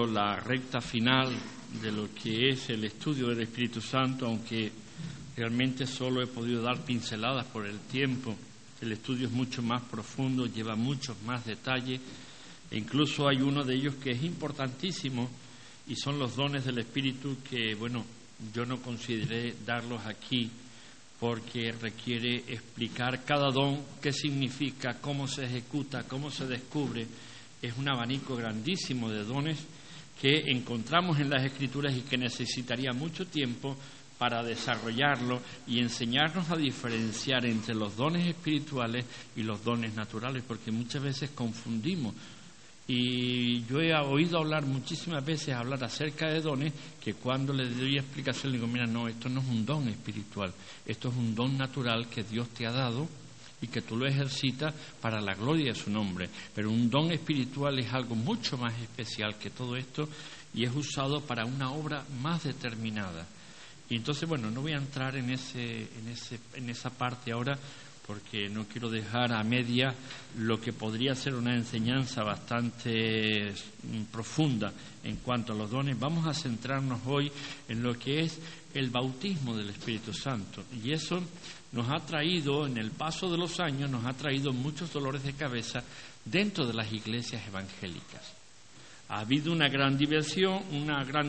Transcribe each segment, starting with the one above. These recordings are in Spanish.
con la recta final de lo que es el estudio del Espíritu Santo, aunque realmente solo he podido dar pinceladas por el tiempo. El estudio es mucho más profundo, lleva muchos más detalles, e incluso hay uno de ellos que es importantísimo, y son los dones del Espíritu que, yo no consideré darlos aquí, porque requiere explicar cada don, qué significa, cómo se ejecuta, cómo se descubre. Es un abanico grandísimo de dones que encontramos en las Escrituras y que necesitaría mucho tiempo para desarrollarlo y enseñarnos a diferenciar entre los dones espirituales y los dones naturales, porque muchas veces confundimos. Y yo he oído hablar muchísimas veces acerca de dones que cuando le doy explicación le digo, mira, no, esto no es un don espiritual, esto es un don natural que Dios te ha dado y que tú lo ejercitas para la gloria de su nombre. Pero un don espiritual es algo mucho más especial que todo esto y es usado para una obra más determinada. Y entonces, no voy a entrar en esa parte ahora, porque no quiero dejar a media lo que podría ser una enseñanza bastante profunda en cuanto a los dones. Vamos a centrarnos hoy en lo que es el bautismo del Espíritu Santo. Y eso nos ha traído, en el paso de los años, muchos dolores de cabeza dentro de las iglesias evangélicas. Ha habido una gran división, una gran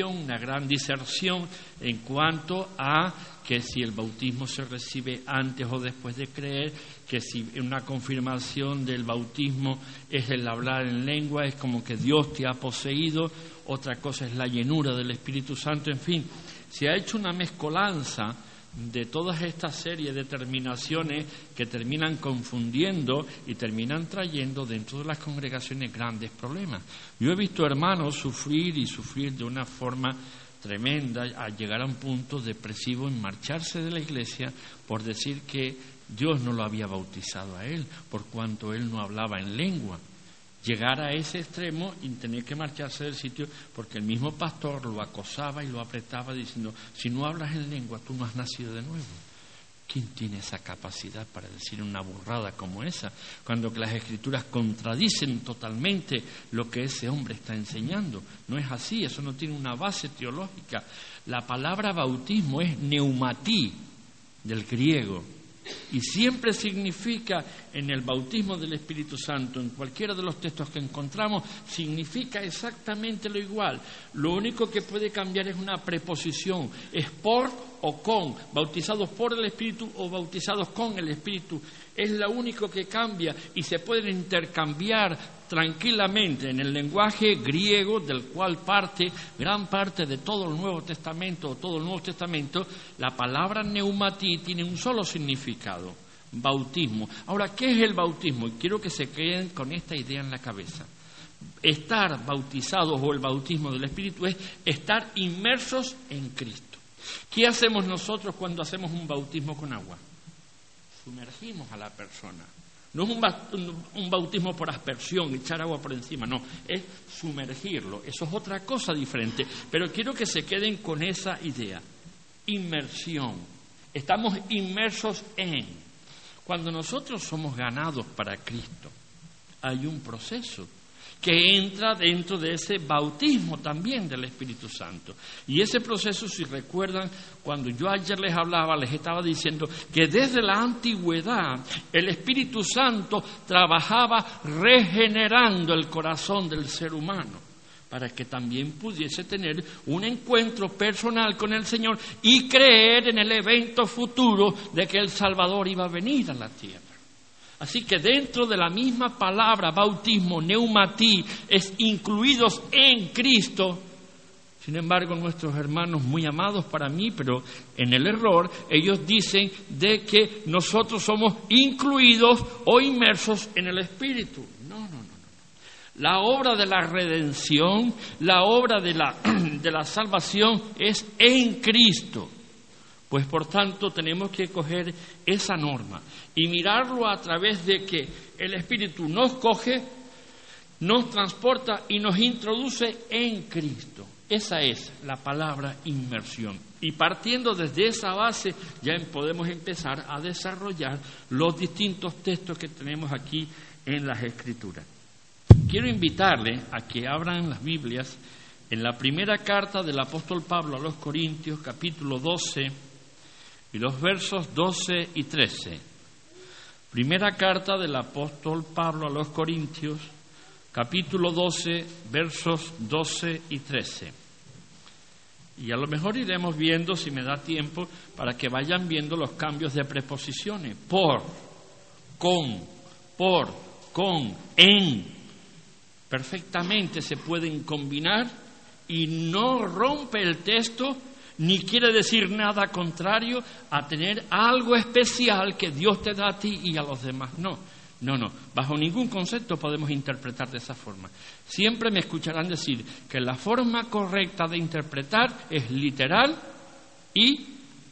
diserción en cuanto a que si el bautismo se recibe antes o después de creer, que si una confirmación del bautismo es el hablar en lengua, es como que Dios te ha poseído, otra cosa es la llenura del Espíritu Santo, en fin, se ha hecho una mezcolanza de todas estas series de determinaciones que terminan confundiendo y terminan trayendo dentro de las congregaciones grandes problemas. Yo he visto hermanos sufrir de una forma tremenda, a llegar a un punto depresivo en marcharse de la iglesia por decir que Dios no lo había bautizado a él, por cuanto él no hablaba en lengua. Llegar a ese extremo y tener que marcharse del sitio porque el mismo pastor lo acosaba y lo apretaba diciendo, si no hablas en lengua, tú no has nacido de nuevo. ¿Quién tiene esa capacidad para decir una burrada como esa? Cuando que las Escrituras contradicen totalmente lo que ese hombre está enseñando. No es así, eso no tiene una base teológica. La palabra bautismo es neumatí, del griego. Y siempre significa, en el bautismo del Espíritu Santo, en cualquiera de los textos que encontramos, significa exactamente lo igual. Lo único que puede cambiar es una preposición, es por o con, bautizados por el Espíritu o bautizados con el Espíritu. Es lo único que cambia y se pueden intercambiar tranquilamente en el lenguaje griego, del cual gran parte de todo el Nuevo Testamento, la palabra neumatí tiene un solo significado, bautismo. Ahora, ¿qué es el bautismo? Y quiero que se queden con esta idea en la cabeza. Estar bautizados o el bautismo del Espíritu es estar inmersos en Cristo. ¿Qué hacemos nosotros cuando hacemos un bautismo con agua? Sumergimos a la persona. No es un bautismo por aspersión, echar agua por encima, no, es sumergirlo. Eso es otra cosa diferente, pero quiero que se queden con esa idea. Inmersión. Estamos inmersos en. Cuando nosotros somos ganados para Cristo, hay un proceso que entra dentro de ese bautismo también del Espíritu Santo. Y ese proceso, si recuerdan, cuando yo ayer les hablaba, les estaba diciendo que desde la antigüedad el Espíritu Santo trabajaba regenerando el corazón del ser humano para que también pudiese tener un encuentro personal con el Señor y creer en el evento futuro de que el Salvador iba a venir a la tierra. Así que dentro de la misma palabra bautismo, neumatí, es incluidos en Cristo. Sin embargo, nuestros hermanos muy amados para mí, pero en el error, ellos dicen de que nosotros somos incluidos o inmersos en el Espíritu. No. La obra de la redención, la obra de la salvación es en Cristo. Pues por tanto tenemos que coger esa norma y mirarlo a través de que el Espíritu nos coge, nos transporta y nos introduce en Cristo. Esa es la palabra inmersión. Y partiendo desde esa base ya podemos empezar a desarrollar los distintos textos que tenemos aquí en las Escrituras. quiero invitarle a que abran las Biblias en la primera carta del apóstol Pablo a los Corintios, capítulo 12, y los versos 12 y 13. Primera carta del apóstol Pablo a los Corintios, capítulo 12, versos 12 y 13. Y a lo mejor iremos viendo, si me da tiempo, para que vayan viendo los cambios de preposiciones. Por, con, en. Perfectamente se pueden combinar y no rompe el texto, ni quiere decir nada contrario a tener algo especial que Dios te da a ti y a los demás. No. Bajo ningún concepto podemos interpretar de esa forma. Siempre me escucharán decir que la forma correcta de interpretar es literal y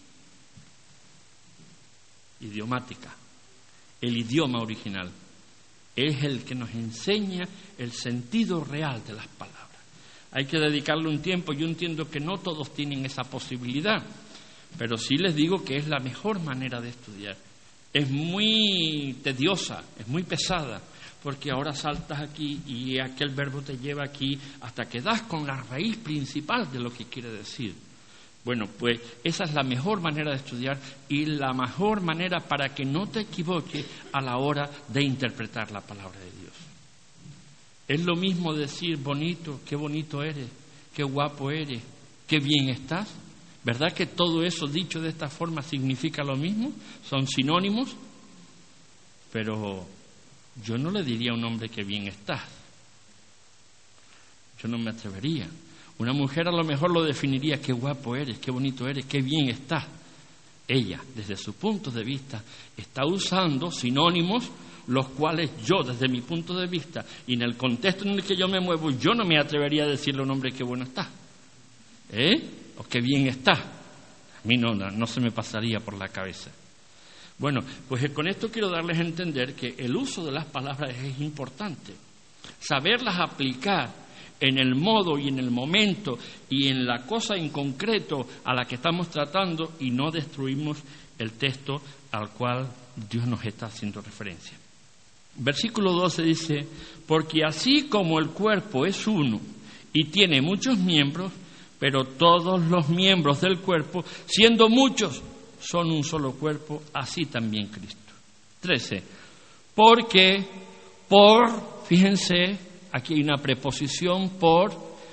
idiomática. El idioma original es el que nos enseña el sentido real de las palabras. Hay que dedicarle un tiempo. Yo entiendo que no todos tienen esa posibilidad, pero sí les digo que es la mejor manera de estudiar. Es muy tediosa, es muy pesada, porque ahora saltas aquí y aquel verbo te lleva aquí hasta que das con la raíz principal de lo que quiere decir. Bueno, pues esa es la mejor manera de estudiar y la mejor manera para que no te equivoques a la hora de interpretar la palabra de Dios. Es lo mismo decir bonito, qué bonito eres, qué guapo eres, qué bien estás. ¿Verdad que todo eso dicho de esta forma significa lo mismo? Son sinónimos. Pero yo no le diría a un hombre que bien estás. Yo no me atrevería. Una mujer a lo mejor lo definiría, qué guapo eres, qué bonito eres, qué bien estás. Ella, desde su punto de vista, está usando sinónimos, los cuales yo, desde mi punto de vista, y en el contexto en el que yo me muevo, yo no me atrevería a decirle a un hombre qué bueno está. O qué bien está. A mí no se me pasaría por la cabeza. Bueno, pues con esto quiero darles a entender que el uso de las palabras es importante. Saberlas aplicar en el modo y en el momento y en la cosa en concreto a la que estamos tratando y no destruimos el texto al cual Dios nos está haciendo referencia. Versículo 12 dice, porque así como el cuerpo es uno y tiene muchos miembros, pero todos los miembros del cuerpo, siendo muchos, son un solo cuerpo, así también Cristo. 13. Porque fíjense, aquí hay una preposición, por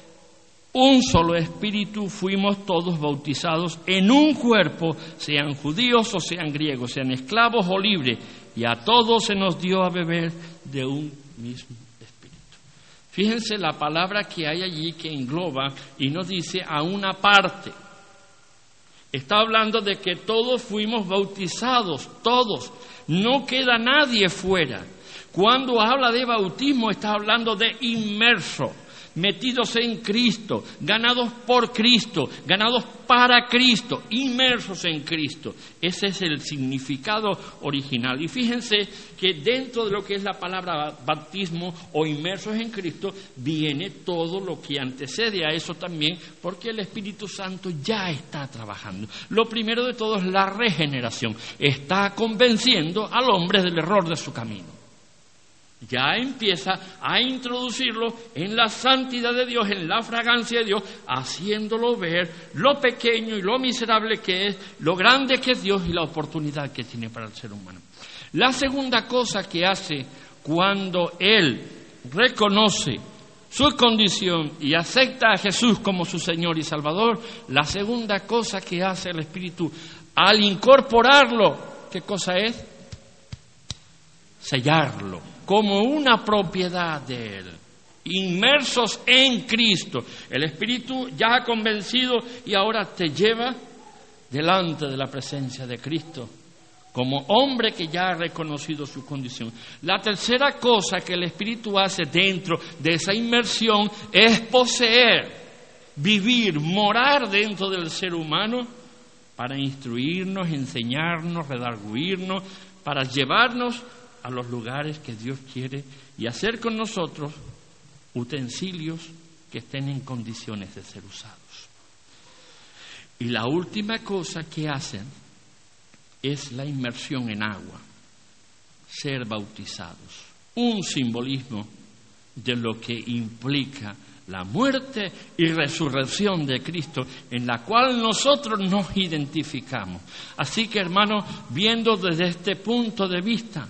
un solo espíritu fuimos todos bautizados en un cuerpo, sean judíos o sean griegos, sean esclavos o libres, y a todos se nos dio a beber de un mismo espíritu. Fíjense la palabra que hay allí que engloba y nos dice a una parte. Está hablando de que todos fuimos bautizados, todos. No queda nadie fuera. Cuando habla de bautismo está hablando de inmerso, metidos en Cristo, ganados por Cristo, ganados para Cristo, inmersos en Cristo. Ese es el significado original. Y fíjense que dentro de lo que es la palabra bautismo o inmersos en Cristo viene todo lo que antecede a eso también, porque el Espíritu Santo ya está trabajando. Lo primero de todo es la regeneración. Está convenciendo al hombre del error de su camino. Ya empieza a introducirlo en la santidad de Dios, en la fragancia de Dios, haciéndolo ver lo pequeño y lo miserable que es, lo grande que es Dios y la oportunidad que tiene para el ser humano. La segunda cosa que hace cuando Él reconoce su condición y acepta a Jesús como su Señor y Salvador, la segunda cosa que hace el Espíritu al incorporarlo, ¿qué cosa es? Sellarlo como una propiedad de Él, inmersos en Cristo. El Espíritu ya ha convencido y ahora te lleva delante de la presencia de Cristo, como hombre que ya ha reconocido su condición. La tercera cosa que el Espíritu hace dentro de esa inmersión es poseer, vivir, morar dentro del ser humano para instruirnos, enseñarnos, redarguirnos, para llevarnos a los lugares que Dios quiere y hacer con nosotros utensilios que estén en condiciones de ser usados. Y la última cosa que hacen es la inmersión en agua, ser bautizados. Un simbolismo de lo que implica la muerte y resurrección de Cristo, en la cual nosotros nos identificamos. Así que, hermanos, viendo desde este punto de vista,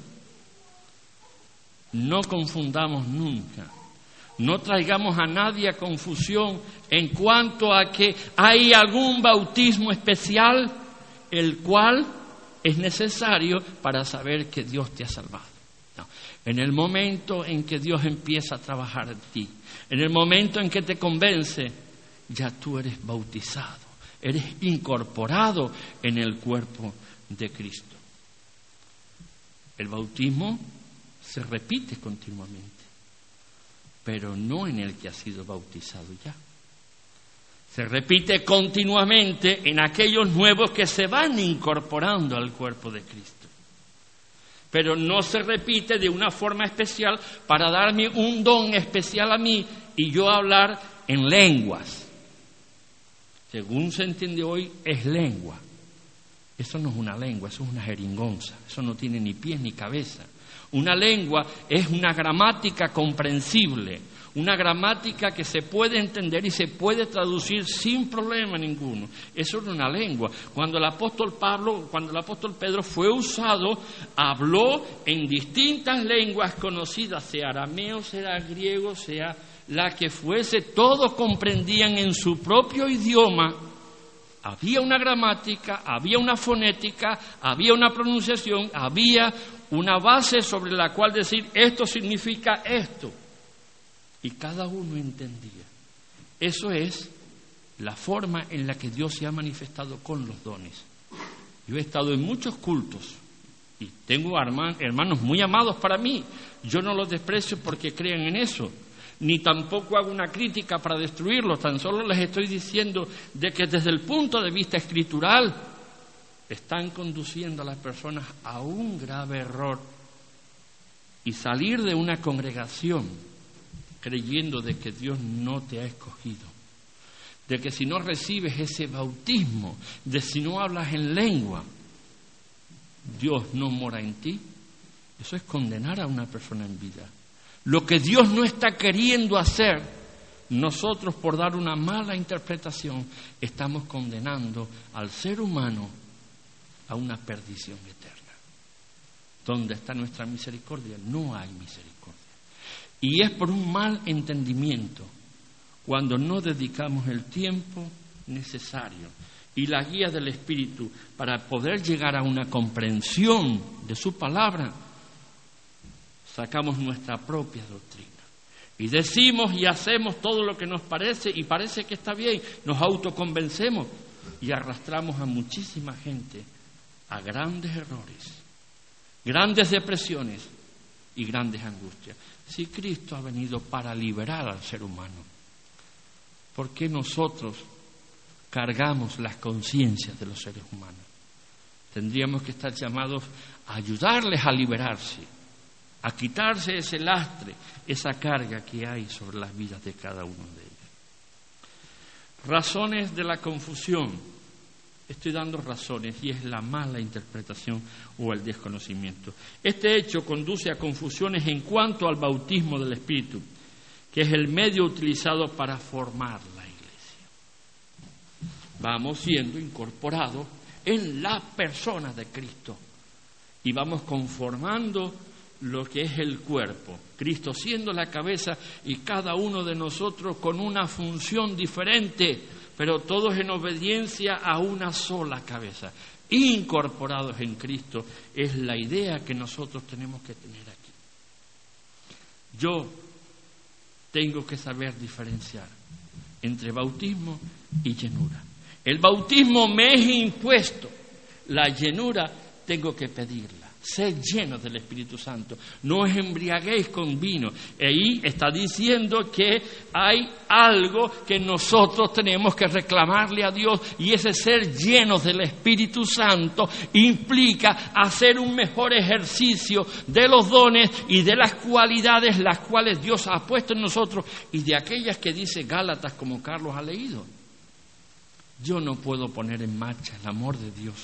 no confundamos nunca, no traigamos a nadie a confusión en cuanto a que hay algún bautismo especial, el cual es necesario para saber que Dios te ha salvado. No. En el momento en que Dios empieza a trabajar en ti, en el momento en que te convence, ya tú eres bautizado, eres incorporado en el cuerpo de Cristo. El bautismo se repite continuamente, pero no en el que ha sido bautizado ya. Se repite continuamente en aquellos nuevos que se van incorporando al cuerpo de Cristo. Pero no se repite de una forma especial para darme un don especial a mí y yo hablar en lenguas. Según se entiende hoy, es lengua. Eso no es una lengua, eso es una jeringonza. Eso no tiene ni pies ni cabeza. Una lengua es una gramática comprensible, una gramática que se puede entender y se puede traducir sin problema ninguno. Eso es una lengua. Cuando el apóstol Pedro fue usado, habló en distintas lenguas conocidas, sea arameo, sea griego, sea la que fuese, todos comprendían en su propio idioma. Había una gramática, había una fonética, había una pronunciación, había una base sobre la cual decir esto significa esto. Y cada uno entendía. Eso es la forma en la que Dios se ha manifestado con los dones. Yo he estado en muchos cultos y tengo hermanos muy amados para mí. Yo no los desprecio porque crean en eso, ni tampoco hago una crítica para destruirlos. Tan solo les estoy diciendo de que desde el punto de vista escritural están conduciendo a las personas a un grave error y salir de una congregación creyendo de que Dios no te ha escogido, de que si no recibes ese bautismo, de si no hablas en lengua, Dios no mora en ti. Eso es condenar a una persona en vida. Lo que Dios no está queriendo hacer, nosotros por dar una mala interpretación estamos condenando al ser humano a una perdición eterna. ¿Dónde está nuestra misericordia? No hay misericordia. Y es por un mal entendimiento cuando no dedicamos el tiempo necesario y la guía del Espíritu para poder llegar a una comprensión de su palabra, sacamos nuestra propia doctrina. Y decimos y hacemos todo lo que nos parece y parece que está bien, nos autoconvencemos y arrastramos a muchísima gente a grandes errores, grandes depresiones y grandes angustias. Si Cristo ha venido para liberar al ser humano, ¿por qué nosotros cargamos las conciencias de los seres humanos? Tendríamos que estar llamados a ayudarles a liberarse, a quitarse ese lastre, esa carga que hay sobre las vidas de cada uno de ellos. Razones de la confusión. Estoy dando razones y es la mala interpretación o el desconocimiento. Este hecho conduce a confusiones en cuanto al bautismo del Espíritu, que es el medio utilizado para formar la Iglesia. Vamos siendo incorporados en la persona de Cristo y vamos conformando lo que es el cuerpo, Cristo siendo la cabeza y cada uno de nosotros con una función diferente, pero todos en obediencia a una sola cabeza, incorporados en Cristo, es la idea que nosotros tenemos que tener aquí. Yo tengo que saber diferenciar entre bautismo y llenura. El bautismo me es impuesto, la llenura tengo que pedirla. Sed llenos del Espíritu Santo, no os embriaguéis con vino. Ahí está diciendo que hay algo que nosotros tenemos que reclamarle a Dios, y ese ser llenos del Espíritu Santo implica hacer un mejor ejercicio de los dones y de las cualidades las cuales Dios ha puesto en nosotros y de aquellas que dice Gálatas, como Carlos ha leído. Yo no puedo poner en marcha el amor de Dios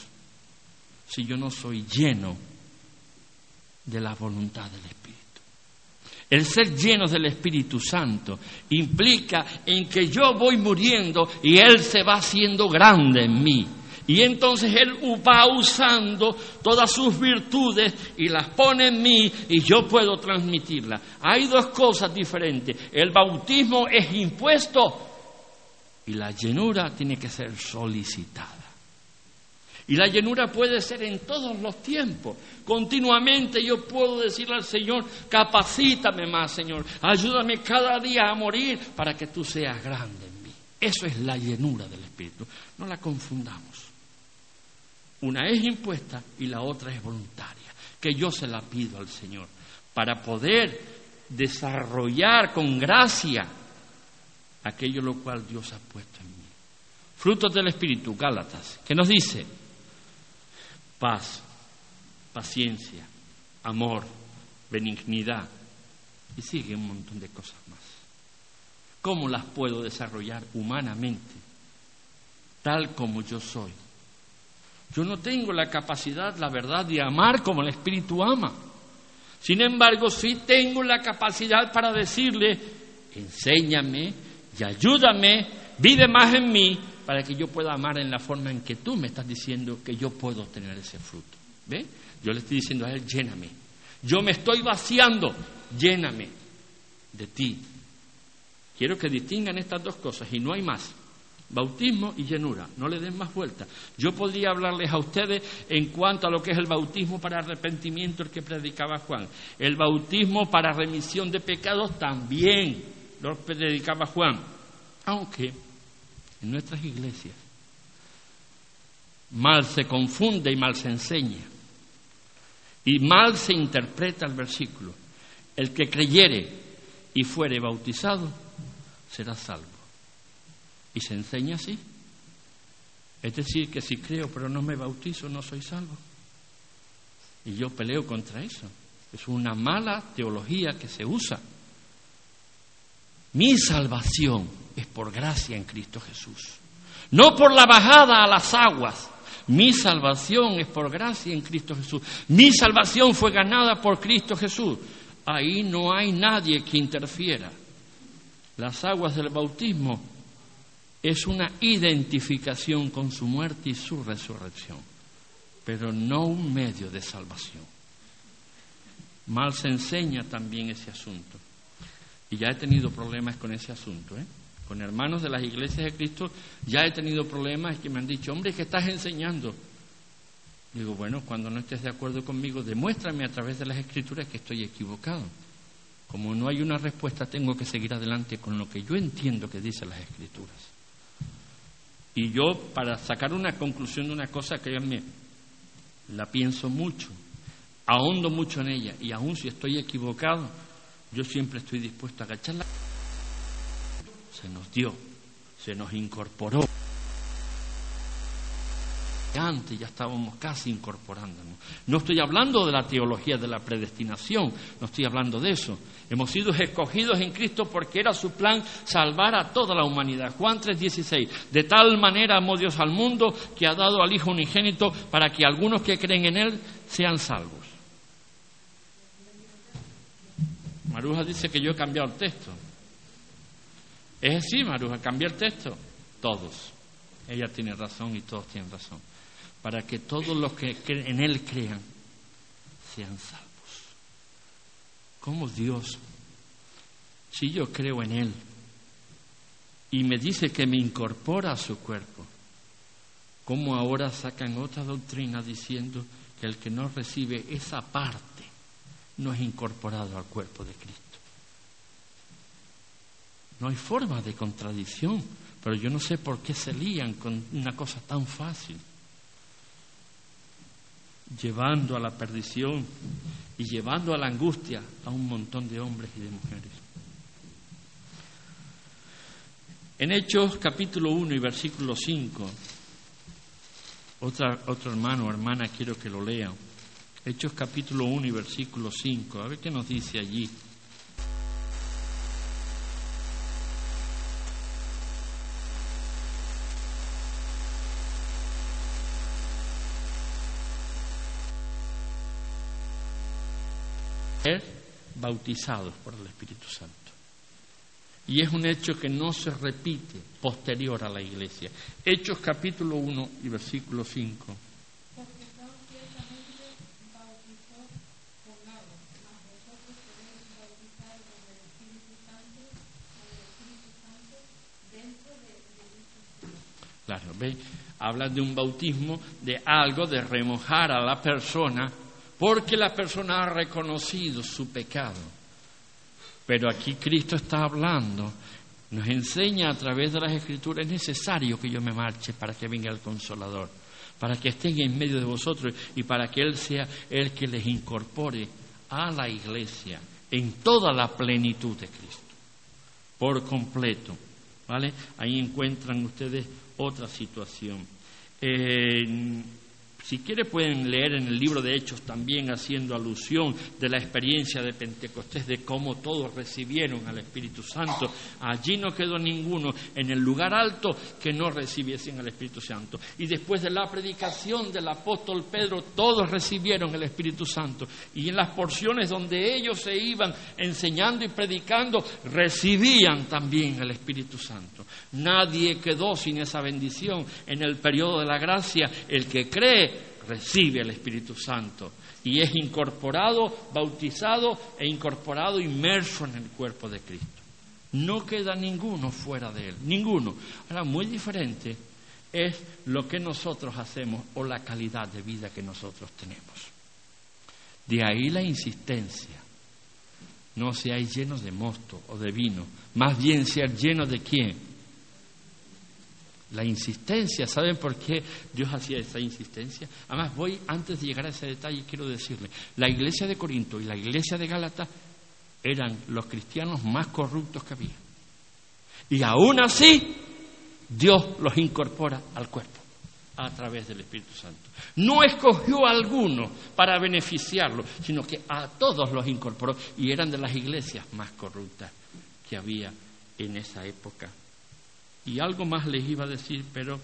si yo no soy lleno de la voluntad del Espíritu. El ser llenos del Espíritu Santo implica en que yo voy muriendo y Él se va haciendo grande en mí. Y entonces Él va usando todas sus virtudes y las pone en mí y yo puedo transmitirlas. Hay dos cosas diferentes. El bautismo es impuesto y la llenura tiene que ser solicitada. Y la llenura puede ser en todos los tiempos. Continuamente yo puedo decirle al Señor, capacítame más, Señor. Ayúdame cada día a morir para que tú seas grande en mí. Eso es la llenura del Espíritu. No la confundamos. Una es impuesta y la otra es voluntaria. Que yo se la pido al Señor para poder desarrollar con gracia aquello lo cual Dios ha puesto en mí. Frutos del Espíritu, Gálatas, ¿qué nos dice? Paz, paciencia, amor, benignidad, y sigue un montón de cosas más. ¿Cómo las puedo desarrollar humanamente? Tal como yo soy. Yo no tengo la capacidad, la verdad, de amar como el Espíritu ama. Sin embargo, sí tengo la capacidad para decirle, enséñame y ayúdame, vive más en mí, para que yo pueda amar en la forma en que tú me estás diciendo que yo puedo tener ese fruto. ¿Ve? Yo le estoy diciendo a Él, lléname. Yo me estoy vaciando, lléname de ti. Quiero que distingan estas dos cosas y no hay más. Bautismo y llenura, no le den más vuelta. Yo podría hablarles a ustedes en cuanto a lo que es el bautismo para arrepentimiento, el que predicaba Juan. El bautismo para remisión de pecados también lo predicaba Juan. Aunque en nuestras iglesias mal se confunde y mal se enseña y mal se interpreta el versículo. El que creyere y fuere bautizado será salvo. Y se enseña así. Es decir, que si creo pero no me bautizo no soy salvo. Y yo peleo contra eso. Es una mala teología que se usa. Mi salvación es por gracia en Cristo Jesús. No por la bajada a las aguas. Mi salvación es por gracia en Cristo Jesús. Mi salvación fue ganada por Cristo Jesús. Ahí no hay nadie que interfiera. Las aguas del bautismo es una identificación con su muerte y su resurrección, pero no un medio de salvación. Mal se enseña también ese asunto. Y ya he tenido problemas con ese asunto, Con hermanos de las iglesias de Cristo ya he tenido problemas que me han dicho, hombre, ¿qué estás enseñando? Digo, bueno, cuando no estés de acuerdo conmigo, demuéstrame a través de las Escrituras que estoy equivocado. Como no hay una respuesta, tengo que seguir adelante con lo que yo entiendo que dicen las Escrituras. Y yo, para sacar una conclusión de una cosa, créanme, la pienso mucho, ahondo mucho en ella, y aun si estoy equivocado, yo siempre estoy dispuesto a agachar la... Se nos dio, se nos incorporó. Antes ya estábamos casi incorporándonos. No estoy hablando de la teología de la predestinación, no estoy hablando de eso. Hemos sido escogidos en Cristo porque era su plan salvar a toda la humanidad. Juan 3:16. De tal manera amó Dios al mundo que ha dado al Hijo unigénito para que algunos que creen en Él sean salvos. Maruja dice que yo he cambiado el texto. ¿Es así, Maruja? ¿Cambié el texto? Todos. Ella tiene razón y todos tienen razón. Para que todos los que en Él crean sean salvos. ¿Cómo Dios, si yo creo en Él y me dice que me incorpora a su cuerpo, cómo ahora sacan otra doctrina diciendo que el que no recibe esa parte no es incorporado al cuerpo de Cristo? No hay forma de contradicción, pero yo no sé por qué se lían con una cosa tan fácil, llevando a la perdición y llevando a la angustia a un montón de hombres y de mujeres. En Hechos capítulo 1 y versículo 5, otro hermano o hermana quiero que lo lea. Hechos capítulo 1 y versículo 5, a ver qué nos dice allí. bautizados por el Espíritu Santo. Y es un hecho que no se repite posterior a la Iglesia. Hechos capítulo 1 y versículo 5. Porque Juan ciertamente bautizó con agua, mas vosotros seréis bautizados con el Espíritu Santo dentro de muchos días. Claro, ¿ve? Habla de un bautismo, de algo, de remojar a la persona, porque la persona ha reconocido su pecado. Pero aquí Cristo está hablando, nos enseña a través de las Escrituras, es necesario que yo me marche para que venga el Consolador, para que esté en medio de vosotros y para que Él sea el que les incorpore a la Iglesia en toda la plenitud de Cristo, por completo, ¿vale? Ahí encuentran ustedes otra situación. Si quiere pueden leer en el libro de Hechos también haciendo alusión de la experiencia de Pentecostés, de cómo todos recibieron al Espíritu Santo. Allí no quedó ninguno en el lugar alto que no recibiesen al Espíritu Santo. Y después de la predicación del apóstol Pedro, todos recibieron el Espíritu Santo. Y en las porciones donde ellos se iban enseñando y predicando, recibían también el Espíritu Santo. Nadie quedó sin esa bendición en el periodo de la gracia. El que cree recibe el Espíritu Santo y es incorporado, bautizado e incorporado, inmerso en el cuerpo de Cristo. No queda ninguno fuera de él, ninguno. Ahora, muy diferente es lo que nosotros hacemos o la calidad de vida que nosotros tenemos. De ahí la insistencia. No seáis llenos de mosto o de vino, más bien ser llenos de ¿quién? La insistencia. ¿Saben por qué Dios hacía esa insistencia? Además, antes de llegar a ese detalle, quiero decirle, la iglesia de Corinto y la iglesia de Gálatas eran los cristianos más corruptos que había. Y aún así, Dios los incorpora al cuerpo a través del Espíritu Santo. No escogió a alguno para beneficiarlo, sino que a todos los incorporó, y eran de las iglesias más corruptas que había en esa época. Y algo más les iba a decir, pero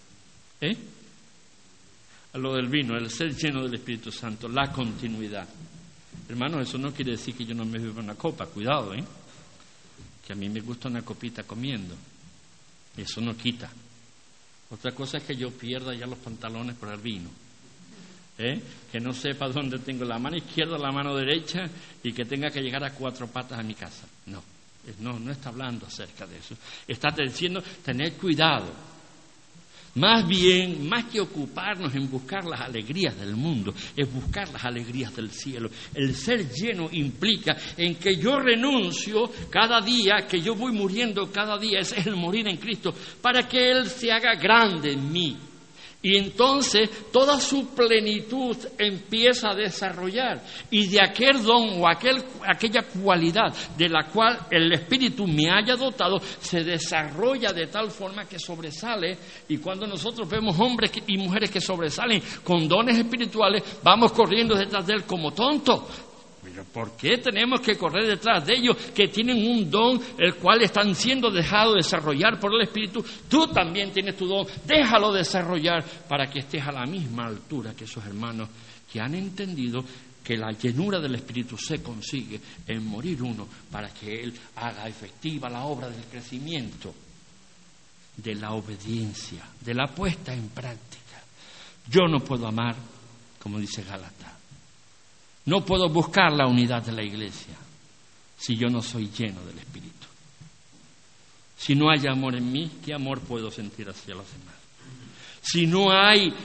a lo del vino, el ser lleno del Espíritu Santo, la continuidad. Hermanos, eso no quiere decir que yo no me beba una copa, cuidado, que a mí me gusta una copita comiendo. Eso no quita. Otra cosa es que yo pierda ya los pantalones por el vino. Que no sepa dónde tengo la mano izquierda, la mano derecha y que tenga que llegar a 4 patas a mi casa. No está hablando acerca de eso. Está diciendo tener cuidado. Más bien, más que ocuparnos en buscar las alegrías del mundo, es buscar las alegrías del cielo. El ser lleno implica en que yo renuncio cada día, que yo voy muriendo cada día, ese es el morir en Cristo, para que Él se haga grande en mí. Y entonces toda su plenitud empieza a desarrollar. Y de aquel don o aquella cualidad de la cual el Espíritu me haya dotado, se desarrolla de tal forma que sobresale. Y cuando nosotros vemos hombres y mujeres que sobresalen con dones espirituales, vamos corriendo detrás de él como tontos. Pero ¿por qué tenemos que correr detrás de ellos que tienen un don el cual están siendo dejados desarrollar por el Espíritu? Tú también tienes tu don, déjalo desarrollar para que estés a la misma altura que esos hermanos que han entendido que la llenura del Espíritu se consigue en morir uno para que Él haga efectiva la obra del crecimiento, de la obediencia, de la puesta en práctica. Yo no puedo amar, como dice Gálatas. No puedo buscar la unidad de la iglesia si yo no soy lleno del Espíritu. Si no hay amor en mí, ¿qué amor puedo sentir hacia los demás? Si no hay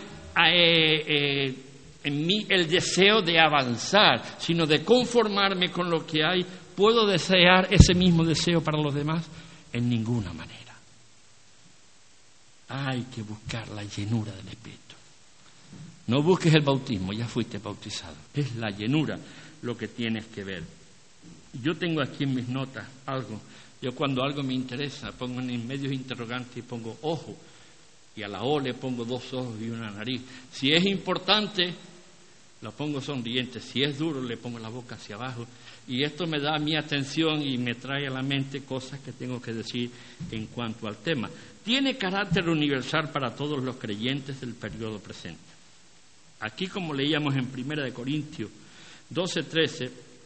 en mí el deseo de avanzar, sino de conformarme con lo que hay, ¿puedo desear ese mismo deseo para los demás? En ninguna manera. Hay que buscar la llenura del Espíritu. No busques el bautismo, ya fuiste bautizado. Es la llenura lo que tienes que ver. Yo tengo aquí en mis notas algo. Yo cuando algo me interesa pongo en medios interrogantes y pongo ojo. Y a la O le pongo 2 ojos y una nariz. Si es importante, lo pongo sonriente. Si es duro, le pongo la boca hacia abajo. Y esto me da mi atención y me trae a la mente cosas que tengo que decir en cuanto al tema. Tiene carácter universal para todos los creyentes del periodo presente. Aquí, como leíamos en 1 Corintios 12:13,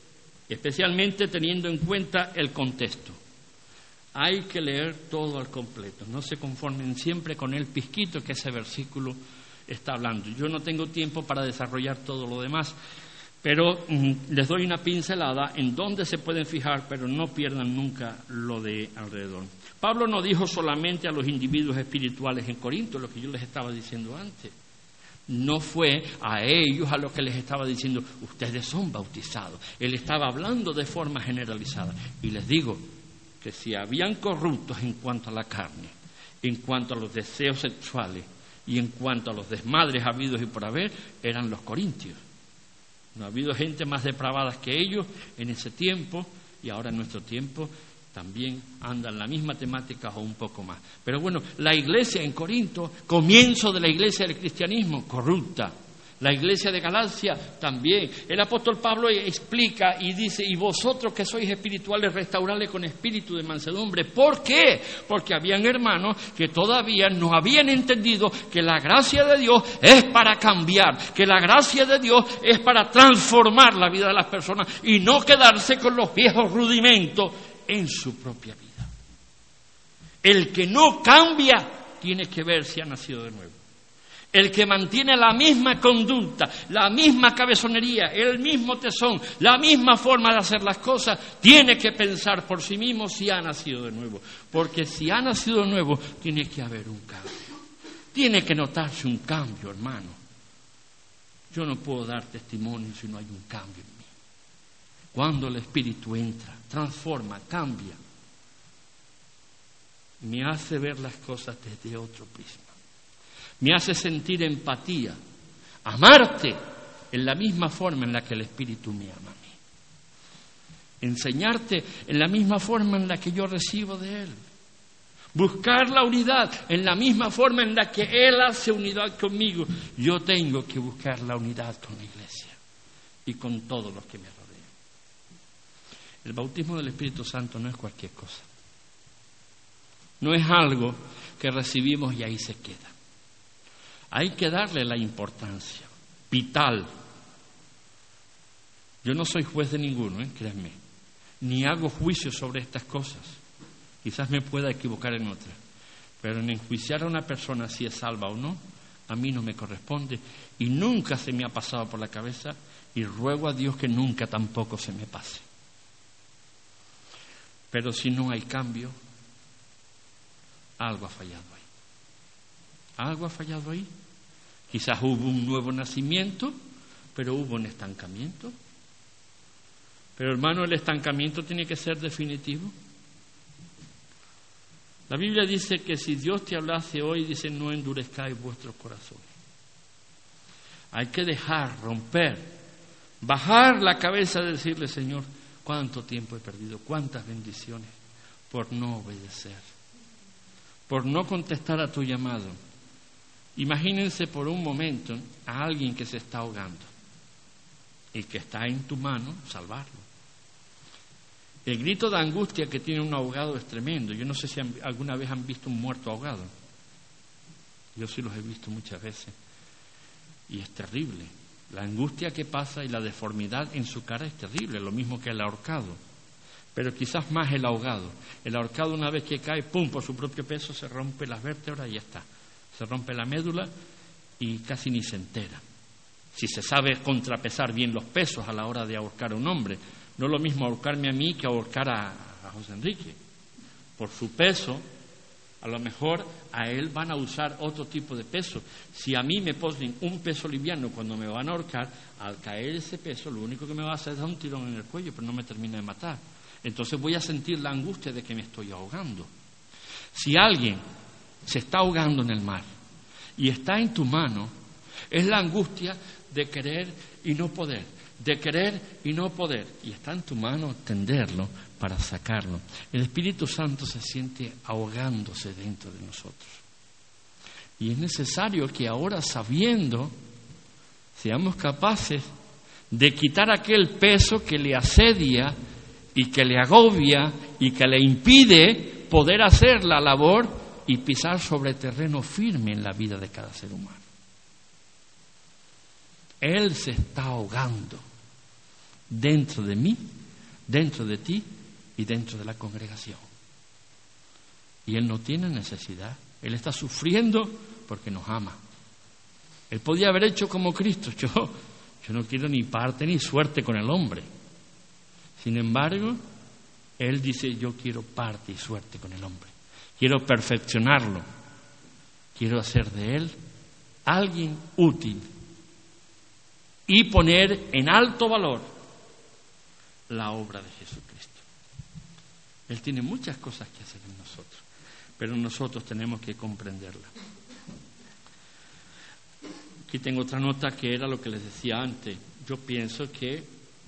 especialmente teniendo en cuenta el contexto. Hay que leer todo al completo, no se conformen siempre con el pizquito que ese versículo está hablando. Yo no tengo tiempo para desarrollar todo lo demás, pero les doy una pincelada en dónde se pueden fijar, pero no pierdan nunca lo de alrededor. Pablo no dijo solamente a los individuos espirituales en Corinto, lo que yo les estaba diciendo antes. No fue a ellos a los que les estaba diciendo, ustedes son bautizados. Él estaba hablando de forma generalizada. Y les digo que si habían corruptos en cuanto a la carne, en cuanto a los deseos sexuales y en cuanto a los desmadres habidos y por haber, eran los corintios. No ha habido gente más depravada que ellos en ese tiempo, y ahora en nuestro tiempo también anda en la misma temática o un poco más. Pero bueno, la iglesia en Corinto, comienzo de la iglesia del cristianismo, corrupta. La iglesia de Galacia también. El apóstol Pablo explica y dice, y vosotros que sois espirituales, restauradle con espíritu de mansedumbre. ¿Por qué? Porque habían hermanos que todavía no habían entendido que la gracia de Dios es para cambiar, que la gracia de Dios es para transformar la vida de las personas y no quedarse con los viejos rudimentos en su propia vida. El que no cambia tiene que ver si ha nacido de nuevo. El que mantiene la misma conducta, la misma cabezonería, el mismo tesón, la misma forma de hacer las cosas, tiene que pensar por sí mismo si ha nacido de nuevo. Porque si ha nacido de nuevo, tiene que haber un cambio. Tiene que notarse un cambio, hermano. Yo no puedo dar testimonio si no hay un cambio en mí. Cuando el Espíritu entra, transforma, cambia, me hace ver las cosas desde otro prisma. Me hace sentir empatía, amarte en la misma forma en la que el Espíritu me ama a mí. Enseñarte en la misma forma en la que yo recibo de Él. Buscar la unidad en la misma forma en la que Él hace unidad conmigo. Yo tengo que buscar la unidad con la Iglesia y con todos los que me rodean. El bautismo del Espíritu Santo no es cualquier cosa. No es algo que recibimos y ahí se queda. Hay que darle la importancia vital. Yo no soy juez de ninguno, créanme, ni hago juicio sobre estas cosas. Quizás me pueda equivocar en otras, pero en enjuiciar a una persona si es salva o no, a mí no me corresponde y nunca se me ha pasado por la cabeza y ruego a Dios que nunca tampoco se me pase. Pero si no hay cambio, algo ha fallado ahí. Algo ha fallado ahí. Quizás hubo un nuevo nacimiento, pero hubo un estancamiento. Pero hermano, el estancamiento tiene que ser definitivo. La Biblia dice que si Dios te hablase hoy, dice, no endurezcáis vuestros corazones. Hay que dejar, romper, bajar la cabeza y decirle, Señor, cuánto tiempo he perdido, cuántas bendiciones por no obedecer, por no contestar a tu llamado. Imagínense por un momento a alguien que se está ahogando y que está en tu mano salvarlo. El grito de angustia que tiene un ahogado es tremendo. Yo no sé si alguna vez han visto un muerto ahogado. Yo sí los he visto muchas veces. Y es terrible. La angustia que pasa y la deformidad en su cara es terrible, lo mismo que el ahorcado. Pero quizás más el ahogado. El ahorcado, una vez que cae, pum, por su propio peso se rompe las vértebras y ya está. Se rompe la médula y casi ni se entera. Si se sabe contrapesar bien los pesos a la hora de ahorcar a un hombre. No es lo mismo ahorcarme a mí que ahorcar a José Enrique. Por su peso, a lo mejor a él van a usar otro tipo de peso. Si a mí me ponen un peso liviano cuando me van a ahorcar, al caer ese peso, lo único que me va a hacer es dar un tirón en el cuello, pero no me termina de matar. Entonces voy a sentir la angustia de que me estoy ahogando. Si alguien se está ahogando en el mar y está en tu mano, es la angustia de querer y no poder, de querer y no poder, y está en tu mano tenderlo para sacarlo. El Espíritu Santo se siente ahogándose dentro de nosotros y es necesario que ahora, sabiendo, seamos capaces de quitar aquel peso que le asedia y que le agobia y que le impide poder hacer la labor y pisar sobre terreno firme en la vida de cada ser humano. Él se está ahogando dentro de mí dentro de ti y dentro de la congregación. Y Él no tiene necesidad. Él está sufriendo porque nos ama. Él podía haber hecho como Cristo. Yo no quiero ni parte ni suerte con el hombre. Sin embargo, Él dice, yo quiero parte y suerte con el hombre. Quiero perfeccionarlo. Quiero hacer de él alguien útil y poner en alto valor la obra de Jesucristo. Él tiene muchas cosas que hacer en nosotros, pero nosotros tenemos que comprenderla. Aquí tengo otra nota que era lo que les decía antes. Yo pienso que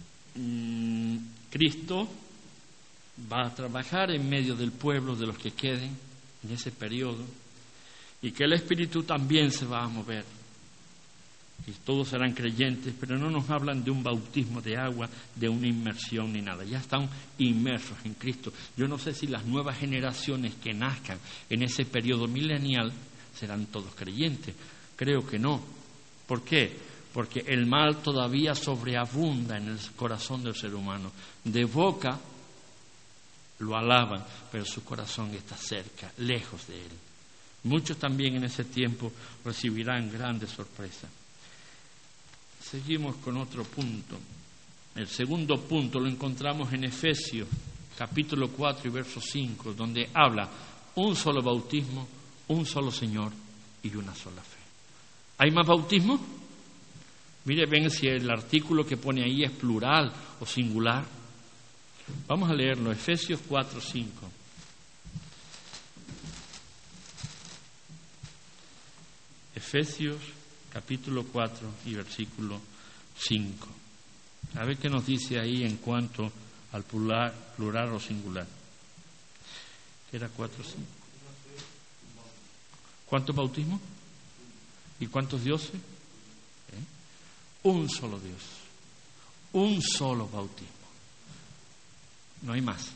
Cristo va a trabajar en medio del pueblo, de los que queden en ese periodo, y que el Espíritu también se va a mover. Y todos serán creyentes, pero no nos hablan de un bautismo de agua, de una inmersión ni nada. Ya están inmersos en Cristo. Yo no sé si las nuevas generaciones que nazcan en ese periodo milenial serán todos creyentes. Creo que no. ¿Por qué? Porque el mal todavía sobreabunda en el corazón del ser humano. De boca lo alaban, pero su corazón está cerca, lejos de él. Muchos también en ese tiempo recibirán grandes sorpresas. Seguimos con otro punto. El segundo punto lo encontramos en Efesios, capítulo 4 y verso 5, donde habla un solo bautismo, un solo Señor y una sola fe. ¿Hay más bautismo? Mire, ven si el artículo que pone ahí es plural o singular. Vamos a leerlo, Efesios 4, 5. Efesios capítulo 4 y versículo 5. A ver qué nos dice ahí en cuanto al plural o singular. ¿Qué era 4, 5? ¿Cuántos bautismos? ¿Y cuántos dioses? Un solo Dios. Un solo bautismo. No hay más.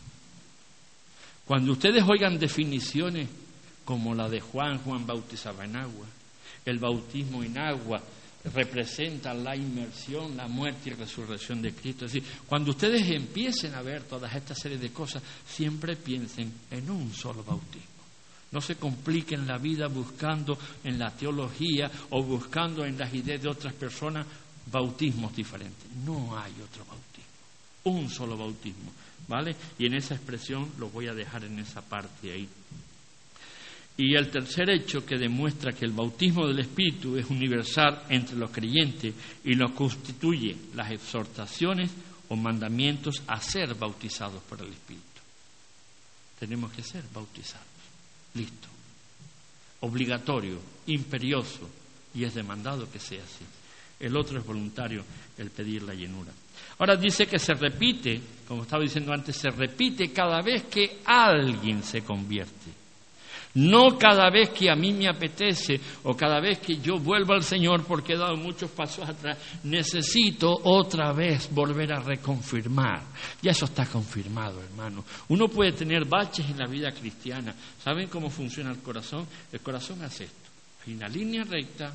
Cuando ustedes oigan definiciones como la de Juan bautizaba en agua, el bautismo en agua representa la inmersión, la muerte y resurrección de Cristo. Es decir, cuando ustedes empiecen a ver todas estas series de cosas, siempre piensen en un solo bautismo. No se compliquen la vida buscando en la teología o buscando en las ideas de otras personas bautismos diferentes. No hay otro bautismo, un solo bautismo, ¿vale? Y en esa expresión lo voy a dejar en esa parte ahí. Y el tercer hecho que demuestra que el bautismo del Espíritu es universal entre los creyentes y lo constituye las exhortaciones o mandamientos a ser bautizados por el Espíritu. Tenemos que ser bautizados. Listo. Obligatorio, imperioso, y es demandado que sea así. El otro es voluntario, el pedir la llenura. Ahora dice que se repite, como estaba diciendo antes, se repite cada vez que alguien se convierte. No cada vez que a mí me apetece o cada vez que yo vuelvo al Señor porque he dado muchos pasos atrás, necesito otra vez volver a reconfirmar. Ya eso está confirmado, hermano. Uno puede tener baches en la vida cristiana. ¿Saben cómo funciona el corazón? El corazón hace esto. Hay una línea recta,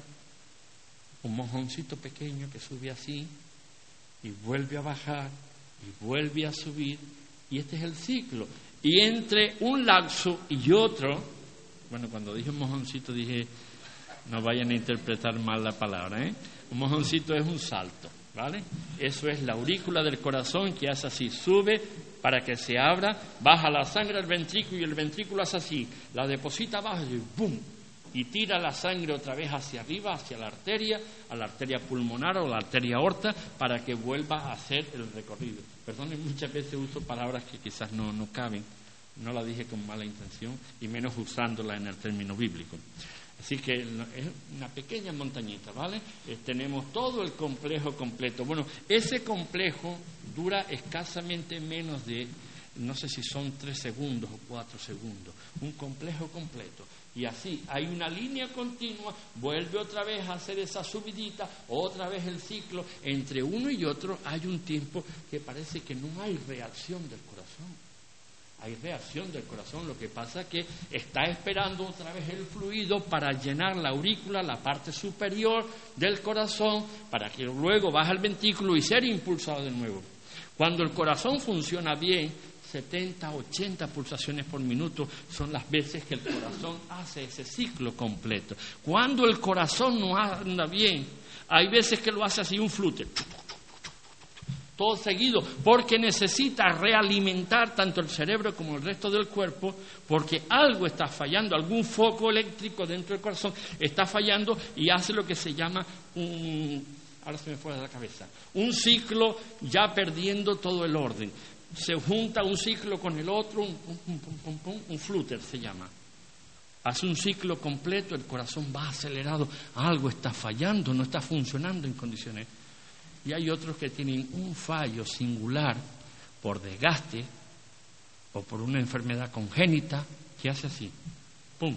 un mojoncito pequeño que sube así y vuelve a bajar y vuelve a subir, y este es el ciclo. Y entre un lapso y otro, bueno, cuando dije un mojoncito dije, no vayan a interpretar mal la palabra, ¿eh? Un mojoncito es un salto, ¿vale? Eso es la aurícula del corazón que hace así, sube para que se abra, baja la sangre al ventrículo y el ventrículo hace así, la deposita abajo y ¡bum! Y tira la sangre otra vez hacia arriba, hacia la arteria pulmonar o la arteria aorta, para que vuelva a hacer el recorrido. Perdonen, muchas veces uso palabras que quizás no caben, no la dije con mala intención, y menos usándola en el término bíblico. Así que es una pequeña montañita, ¿vale? Tenemos todo el complejo completo. Bueno, ese complejo dura escasamente menos de, no sé si son 3 segundos o 4 segundos, un complejo completo. Y así, hay una línea continua, vuelve otra vez a hacer esa subidita, otra vez el ciclo. Entre uno y otro hay un tiempo que parece que no hay reacción del corazón. Hay reacción del corazón, lo que pasa es que está esperando otra vez el fluido para llenar la aurícula, la parte superior del corazón, para que luego baje el ventrículo y ser impulsado de nuevo. Cuando el corazón funciona bien, 70, 80 pulsaciones por minuto son las veces que el corazón hace ese ciclo completo. Cuando el corazón no anda bien, hay veces que lo hace así un flute, todo seguido, porque necesita realimentar tanto el cerebro como el resto del cuerpo, porque algo está fallando, algún foco eléctrico dentro del corazón está fallando y hace lo que se llama ahora se me fue de la cabeza, un ciclo ya perdiendo todo el orden. Se junta un ciclo con el otro, un flutter se llama. Hace un ciclo completo, el corazón va acelerado, algo está fallando, no está funcionando en condiciones. Y hay otros que tienen un fallo singular por desgaste o por una enfermedad congénita que hace así, ¡pum!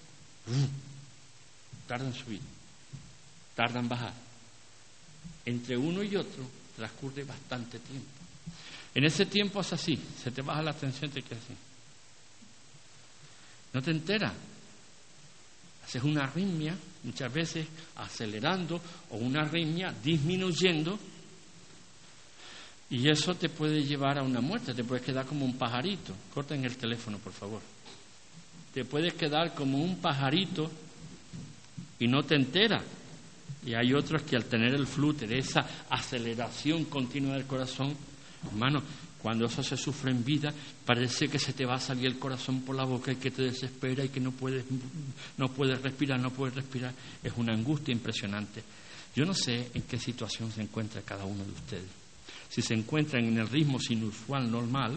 Tarda en subir, tarda en bajar. Entre uno y otro transcurre bastante tiempo. En ese tiempo es así, se te baja la tensión, te quedas así. No te enteras. Haces una arritmia, muchas veces acelerando, o una arritmia disminuyendo, y eso te puede llevar a una muerte, te puedes quedar como un pajarito. Corten el teléfono, por favor. Te puedes quedar como un pajarito y no te enteras. Y hay otros que al tener el flúter, esa aceleración continua del corazón, hermano, cuando eso se sufre en vida, parece que se te va a salir el corazón por la boca y que te desespera y que no puedes respirar. Es una angustia impresionante. Yo no sé en qué situación se encuentra cada uno de ustedes. Si se encuentran en el ritmo sinusual normal,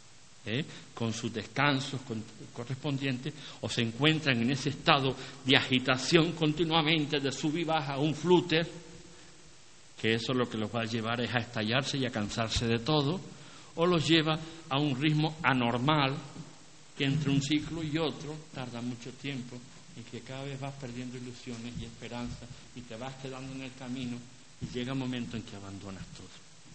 con sus descansos correspondientes, o se encuentran en ese estado de agitación continuamente, de sub y baja, un flúter, que eso lo que los va a llevar es a estallarse y a cansarse de todo, o los lleva a un ritmo anormal, que entre un ciclo y otro tarda mucho tiempo, y que cada vez vas perdiendo ilusiones y esperanzas, y te vas quedando en el camino, y llega un momento en que abandonas todo.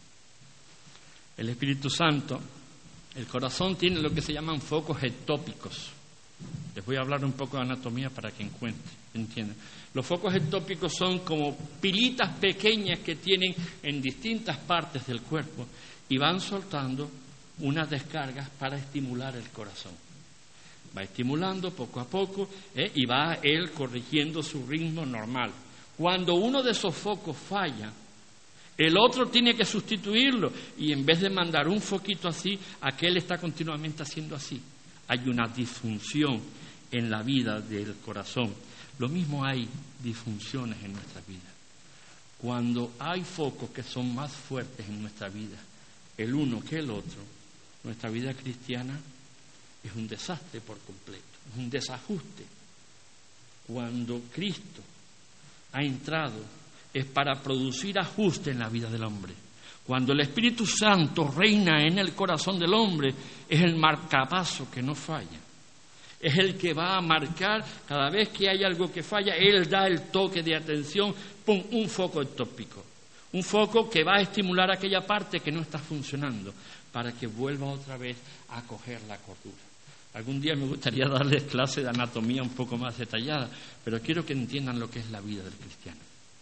El Espíritu Santo, el corazón tiene lo que se llaman focos ectópicos. Les voy a hablar un poco de anatomía para que entiendan. Los focos ectópicos son como pilitas pequeñas que tienen en distintas partes del cuerpo y van soltando unas descargas para estimular el corazón. Va estimulando poco a poco y va él corrigiendo su ritmo normal. Cuando uno de esos focos falla, el otro tiene que sustituirlo y en vez de mandar un foquito así, aquel está continuamente haciendo así. Hay una disfunción en la vida del corazón. Lo mismo hay disfunciones en nuestra vida. Cuando hay focos que son más fuertes en nuestra vida, el uno que el otro, nuestra vida cristiana es un desastre por completo, es un desajuste. Cuando Cristo ha entrado es para producir ajuste en la vida del hombre. Cuando el Espíritu Santo reina en el corazón del hombre, es el marcapaso que no falla. Es el que va a marcar, cada vez que hay algo que falla, Él da el toque de atención, ¡pum!, un foco ectópico. Un foco que va a estimular aquella parte que no está funcionando, para que vuelva otra vez a coger la cordura. Algún día me gustaría darles clase de anatomía un poco más detallada, pero quiero que entiendan lo que es la vida del cristiano.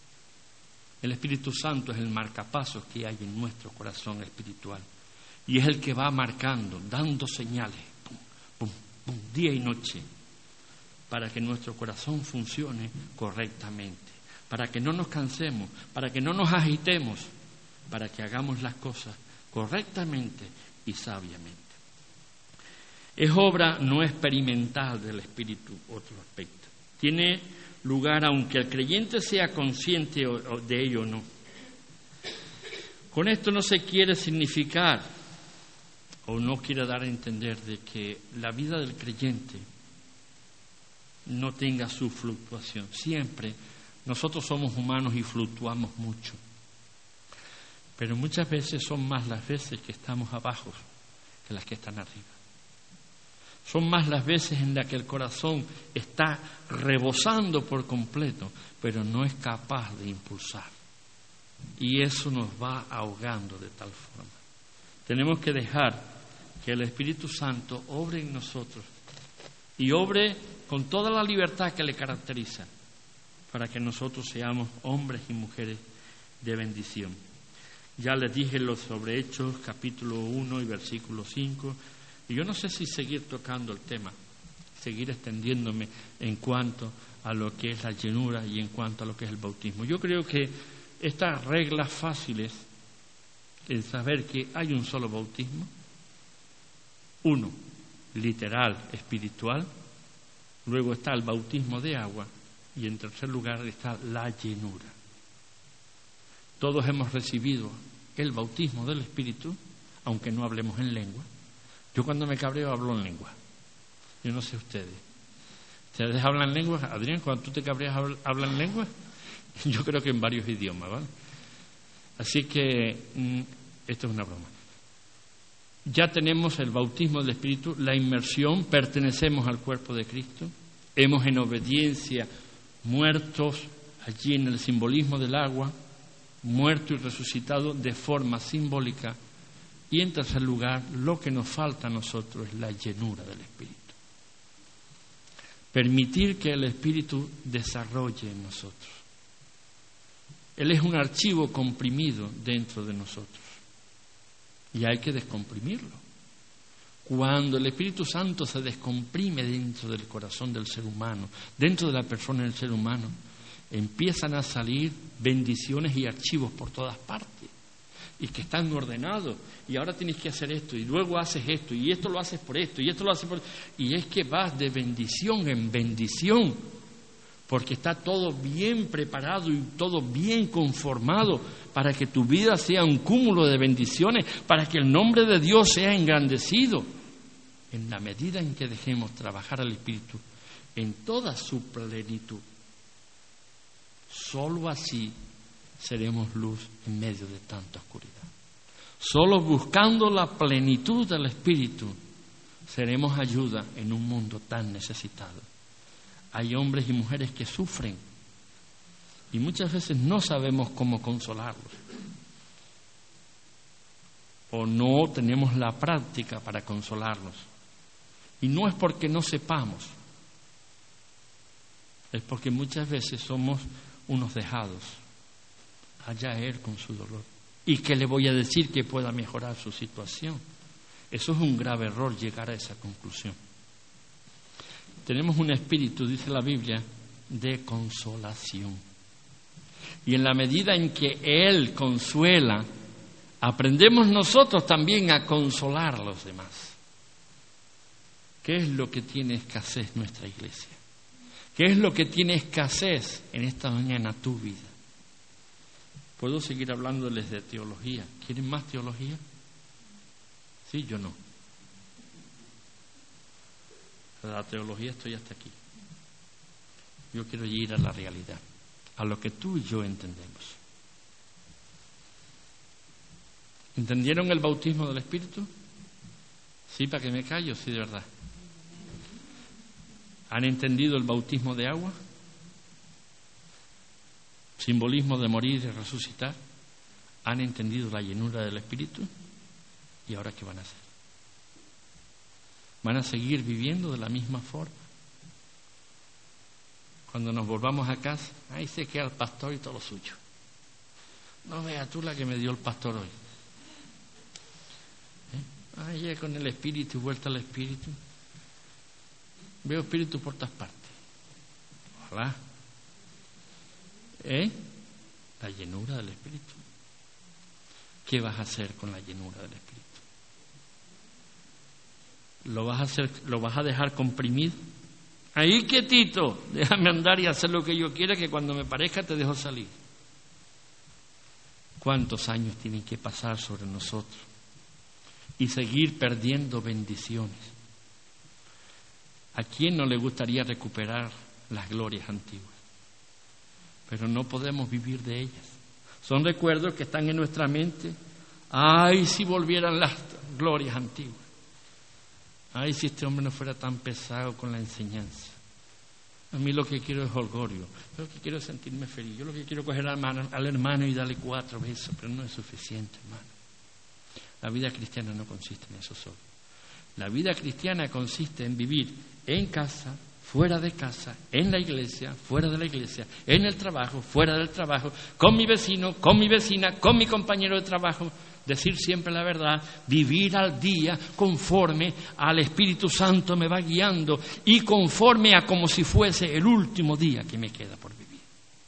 El Espíritu Santo es el marcapasos que hay en nuestro corazón espiritual y es el que va marcando, dando señales, pum, pum, pum, día y noche, para que nuestro corazón funcione correctamente, para que no nos cansemos, para que no nos agitemos, para que hagamos las cosas correctamente y sabiamente. Es obra no experimental del Espíritu, otro aspecto. Tiene lugar aunque el creyente sea consciente de ello o no. Con esto no se quiere significar o no quiere dar a entender de que la vida del creyente no tenga su fluctuación. Siempre nosotros somos humanos y fluctuamos mucho, pero muchas veces son más las veces que estamos abajo que las que están arriba. Son más las veces en las que el corazón está rebosando por completo, pero no es capaz de impulsar. Y eso nos va ahogando de tal forma. Tenemos que dejar que el Espíritu Santo obre en nosotros y obre con toda la libertad que le caracteriza, para que nosotros seamos hombres y mujeres de bendición. Ya les dije lo sobre Hechos, capítulo 1 y versículo 5. Y yo no sé si seguir tocando el tema, seguir extendiéndome en cuanto a lo que es la llenura y en cuanto a lo que es el bautismo. Yo creo que estas reglas fáciles, el saber que hay un solo bautismo, uno, literal, espiritual, luego está el bautismo de agua y en tercer lugar está la llenura. Todos hemos recibido el bautismo del Espíritu, aunque no hablemos en lengua. Yo cuando me cabreo hablo en lengua. Yo no sé ustedes. ¿Ustedes hablan lengua? Adrián, cuando tú te cabreas, ¿hablan lengua? Yo creo que en varios idiomas, ¿vale? Así que esto es una broma. Ya tenemos el bautismo del Espíritu, la inmersión, pertenecemos al cuerpo de Cristo, hemos en obediencia muertos allí en el simbolismo del agua, muerto y resucitado de forma simbólica, y en tercer lugar, lo que nos falta a nosotros es la llenura del Espíritu. Permitir que el Espíritu desarrolle en nosotros. Él es un archivo comprimido dentro de nosotros y hay que descomprimirlo. Cuando el Espíritu Santo se descomprime dentro del corazón del ser humano, dentro de la persona del ser humano, empiezan a salir bendiciones y archivos por todas partes y que están ordenados, y ahora tienes que hacer esto y luego haces esto y esto lo haces por esto y esto lo haces por... y es que vas de bendición en bendición porque está todo bien preparado y todo bien conformado para que tu vida sea un cúmulo de bendiciones, para que el nombre de Dios sea engrandecido en la medida en que dejemos trabajar al Espíritu en toda su plenitud. Solo así seremos luz en medio de tanta oscuridad. Solo buscando la plenitud del Espíritu seremos ayuda en un mundo tan necesitado. Hay hombres y mujeres que sufren y muchas veces no sabemos cómo consolarlos o no tenemos la práctica para consolarlos. Y no es porque no sepamos, es porque muchas veces somos unos dejados. Allá él con su dolor. ¿Y qué le voy a decir que pueda mejorar su situación? Eso es un grave error, llegar a esa conclusión. Tenemos un espíritu, dice la Biblia, de consolación. Y en la medida en que Él consuela, aprendemos nosotros también a consolar a los demás. ¿Qué es lo que tiene escasez nuestra iglesia? ¿Qué es lo que tiene escasez en esta mañana tu vida? Puedo seguir hablándoles de teología. ¿Quieren más teología? Sí, yo no. La teología estoy hasta aquí. Yo quiero ir a la realidad, a lo que tú y yo entendemos. ¿Entendieron el bautismo del Espíritu? Sí, para que me callo, sí, de verdad. ¿Han entendido el bautismo de agua? Simbolismo de morir y resucitar. ¿Han entendido la llenura del Espíritu? ¿Y ahora qué van a hacer? ¿Van a seguir viviendo de la misma forma? Cuando nos volvamos a casa, ahí se queda el pastor y todo lo suyo. No veas tú la que me dio el pastor hoy. Ahí ya con el Espíritu y vuelta al Espíritu. Veo Espíritu por todas partes. Ojalá. La llenura del Espíritu. ¿Qué vas a hacer con la llenura del Espíritu? ¿Lo vas a dejar comprimido? Ahí quietito, déjame andar y hacer lo que yo quiera, que cuando me parezca te dejo salir. ¿Cuántos años tienen que pasar sobre nosotros y seguir perdiendo bendiciones? ¿A quién no le gustaría recuperar las glorias antiguas? Pero no podemos vivir de ellas. Son recuerdos que están en nuestra mente. Ay, si volvieran las glorias antiguas. Ay, si este hombre no fuera tan pesado con la enseñanza. A mí lo que quiero es holgorio. Yo lo que quiero es sentirme feliz. Yo lo que quiero es coger al hermano y darle 4 besos, pero no es suficiente, hermano. La vida cristiana no consiste en eso solo. La vida cristiana consiste en vivir en casa, fuera de casa, en la iglesia, fuera de la iglesia, en el trabajo, fuera del trabajo, con mi vecino, con mi vecina, con mi compañero de trabajo. Decir siempre la verdad, vivir al día conforme al Espíritu Santo me va guiando y conforme a como si fuese el último día que me queda por vivir.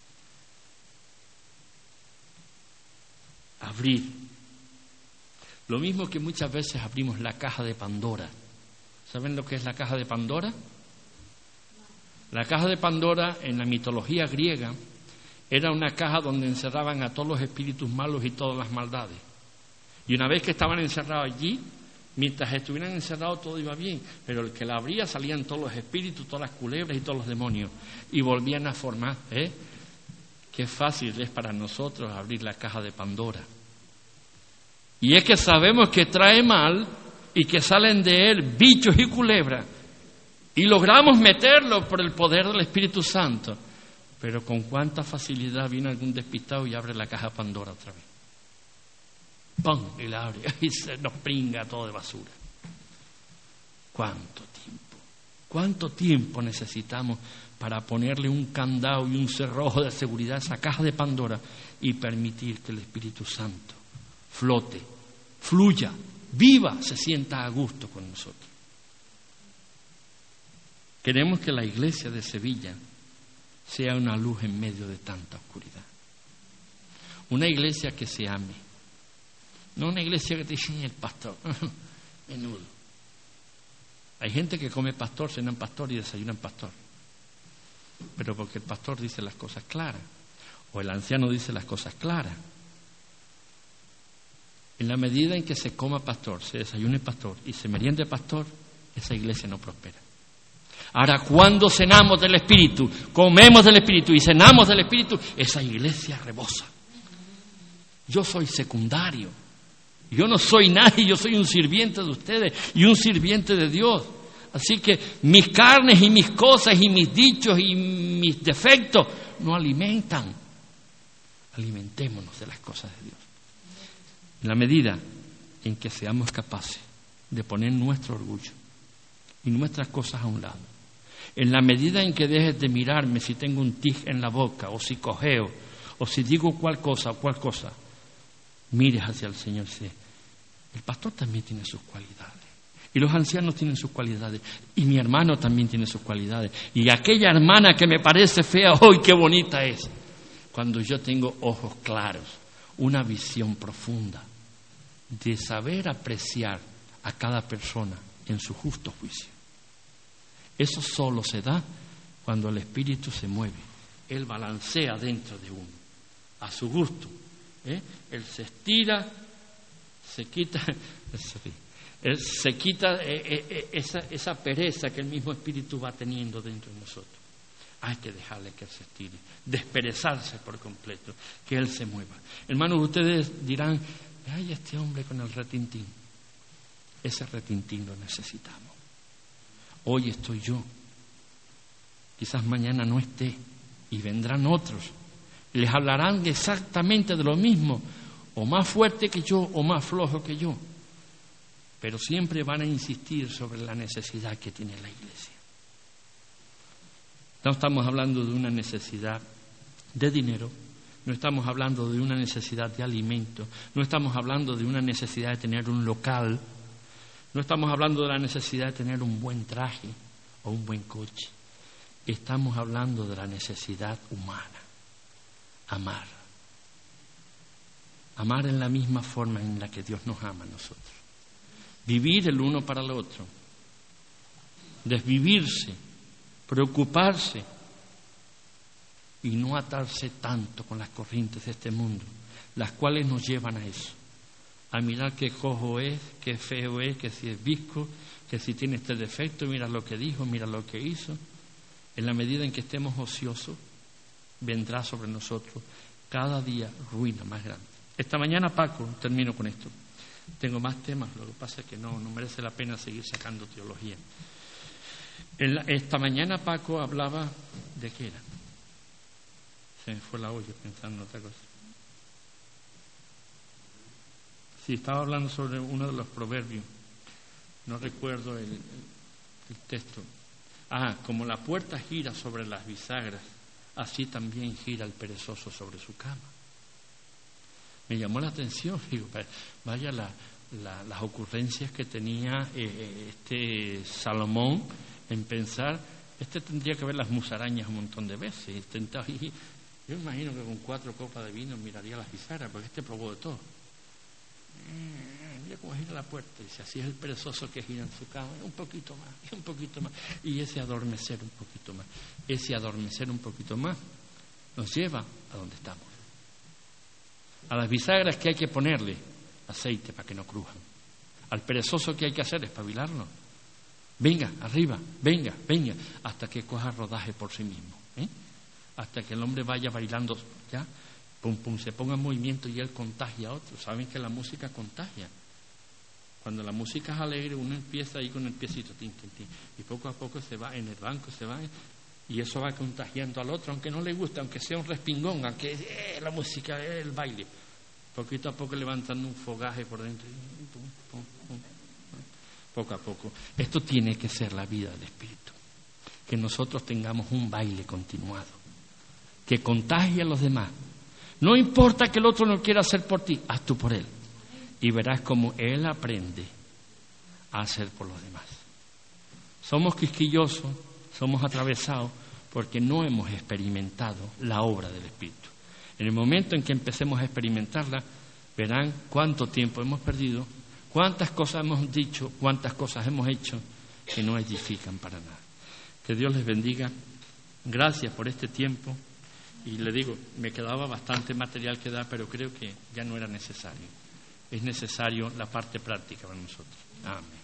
Abrir. Lo mismo que muchas veces abrimos la caja de Pandora. ¿Saben lo que es la caja de Pandora? La caja de Pandora en la mitología griega era una caja donde encerraban a todos los espíritus malos y todas las maldades. Y una vez que estaban encerrados allí, mientras estuvieran encerrados todo iba bien, pero el que la abría salían todos los espíritus, todas las culebras y todos los demonios y volvían a formar. Qué fácil es para nosotros abrir la caja de Pandora. Y es que sabemos que trae mal y que salen de él bichos y culebras y logramos meterlo por el poder del Espíritu Santo, pero con cuánta facilidad viene algún despistado y abre la caja de Pandora otra vez. ¡Pum! Y la abre y se nos pringa todo de basura. ¿Cuánto tiempo necesitamos para ponerle un candado y un cerrojo de seguridad a esa caja de Pandora y permitir que el Espíritu Santo flote, fluya, viva, se sienta a gusto con nosotros? Queremos que la iglesia de Sevilla sea una luz en medio de tanta oscuridad. Una iglesia que se ame. No una iglesia que te dice el pastor, menudo. Hay gente que come pastor, cenan pastor y desayunan pastor. Pero porque el pastor dice las cosas claras, o el anciano dice las cosas claras. En la medida en que se coma pastor, se desayune pastor y se meriende pastor, esa iglesia no prospera. Ahora, cuando cenamos del Espíritu, comemos del Espíritu y cenamos del Espíritu, esa iglesia rebosa. Yo soy secundario. Yo no soy nadie, yo soy un sirviente de ustedes y un sirviente de Dios. Así que mis carnes y mis cosas y mis dichos y mis defectos no alimentan. Alimentémonos de las cosas de Dios. En la medida en que seamos capaces de poner nuestro orgullo y nuestras cosas a un lado, en la medida en que dejes de mirarme si tengo un tic en la boca o si cojeo o si digo cual cosa o cual cosa, mires hacia el Señor y dices, el pastor también tiene sus cualidades. Y los ancianos tienen sus cualidades. Y mi hermano también tiene sus cualidades. Y aquella hermana que me parece fea hoy, qué bonita es. Cuando yo tengo ojos claros, una visión profunda de saber apreciar a cada persona en su justo juicio. Eso solo se da cuando el Espíritu se mueve. Él balancea dentro de uno, a su gusto. Él se estira, se quita esa pereza que el mismo Espíritu va teniendo dentro de nosotros. Hay que dejarle que Él se estire, desperezarse por completo, que Él se mueva. Hermanos, ustedes dirán, ay, este hombre con el retintín. Ese retintín lo necesitamos. Hoy estoy yo, quizás mañana no esté, y vendrán otros. Les hablarán exactamente de lo mismo, o más fuerte que yo, o más flojo que yo. Pero siempre van a insistir sobre la necesidad que tiene la iglesia. No estamos hablando de una necesidad de dinero, no estamos hablando de una necesidad de alimento, no estamos hablando de una necesidad de tener un local, no estamos hablando de la necesidad de tener un buen traje o un buen coche. Estamos hablando de la necesidad humana. Amar. Amar en la misma forma en la que Dios nos ama a nosotros. Vivir el uno para el otro. Desvivirse, preocuparse y no atarse tanto con las corrientes de este mundo, las cuales nos llevan a eso. A mirar qué cojo es, qué feo es, que si es visco, que si tiene este defecto, mira lo que dijo, mira lo que hizo. En la medida en que estemos ociosos, vendrá sobre nosotros cada día ruina más grande. Esta mañana, Paco, termino con esto. Tengo más temas, lo que pasa es que no merece la pena seguir sacando teología. Esta mañana Paco hablaba de qué era. Se me fue la olla pensando en otra cosa. Sí, estaba hablando sobre uno de los proverbios. No recuerdo el texto. Como la puerta gira sobre las bisagras, así también gira el perezoso sobre su cama. Me llamó la atención, digo, vaya las ocurrencias que tenía Salomón en pensar, tendría que ver las musarañas un montón de veces. Yo imagino que con 4 copas de vino miraría las bisagras, porque probó de todo. Mira cómo gira la puerta, y dice, así es el perezoso que gira en su cama, un poquito más, y ese adormecer un poquito más, nos lleva a donde estamos. A las bisagras que hay que ponerle aceite para que no crujan. Al perezoso que hay que hacer es espabilarlo. Venga, arriba, venga, hasta que coja rodaje por sí mismo, hasta que el hombre vaya bailando, ya, pum, pum, se ponga en movimiento y él contagia a otros. Saben que la música contagia. Cuando la música es alegre, uno empieza ahí con el piecito, tin, tin, tin, y poco a poco se va en el banco, y eso va contagiando al otro, aunque no le guste, aunque sea un respingón, aunque la música, el baile, poquito a poco levantando un fogaje por dentro, pum, pum, pum, poco a poco. Esto tiene que ser la vida del Espíritu, que nosotros tengamos un baile continuado, que contagie a los demás. No importa que el otro no quiera hacer por ti, haz tú por él. Y verás cómo él aprende a hacer por los demás. Somos quisquillosos, somos atravesados, porque no hemos experimentado la obra del Espíritu. En el momento en que empecemos a experimentarla, verán cuánto tiempo hemos perdido, cuántas cosas hemos dicho, cuántas cosas hemos hecho que no edifican para nada. Que Dios les bendiga. Gracias por este tiempo. Y le digo, me quedaba bastante material que dar, pero creo que ya no era necesario. Es necesario la parte práctica para nosotros. Amén.